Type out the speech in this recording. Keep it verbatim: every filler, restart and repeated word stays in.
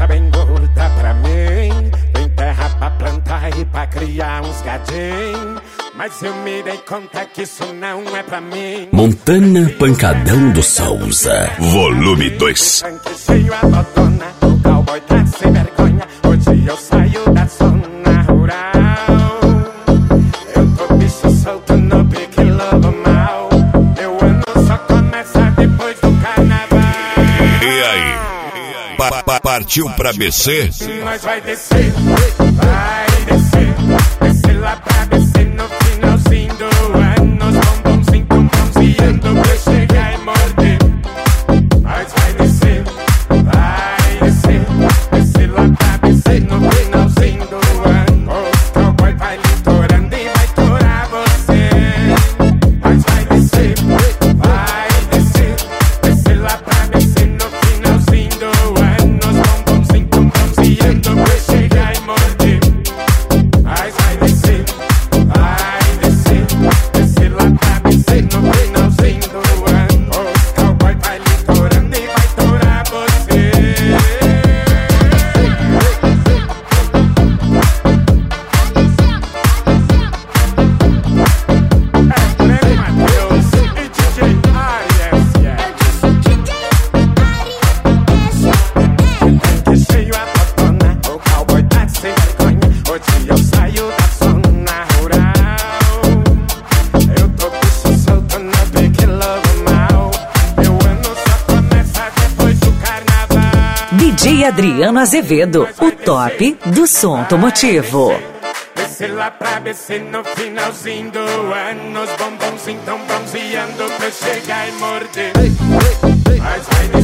cabeça bem gorda pra mim. Tem terra pra plantar e pra criar uns gadinhos. Mas eu me dei conta que isso não é pra mim. Montana Pancadão do Souza, volume dois. Tanque cheio a botona, o cowboy tá sem vergonha. Hoje eu saio da zona rural. Eu tô bicho solto no pique lobo mal. Meu ano só começa depois do carnaval. E aí? Pa -pa Partiu pra B C? Nós vai descer, vai descer. Descer lá pra B C no finalzinho do ano. Os bombonzinhos tão bronzeando pra chegar e morder. Nós vai descer, vai descer. Descer lá pra B C no finalzinho do ano. Os cowboy vai litorando e vai torar você. Nós vai descer, vai descer. Descer lá pra B C no finalzinho do ano. Os bombonzinhos tão bronzeando pra chegar e morder. Nós vai descer, vai descer. Descer lá pra B C no finalzinho do ano. Os cowboy vai litorando e vai torar você. É Glenn Matheus e D J Arias, yeah. Tanque cheio a botona, o cowboy tá sem vergonha. Hoje eu saio da zona rural. Eu tô bicho solto no pique lobo mal. Meu ano só começa depois do carnaval. D J Adriano Azevedo, o top do som automotivo. Descer lá pra B C no finalzinho do ano. Os bombonzinhos tão bronzeando pra chegar e morder. Mas vai descer.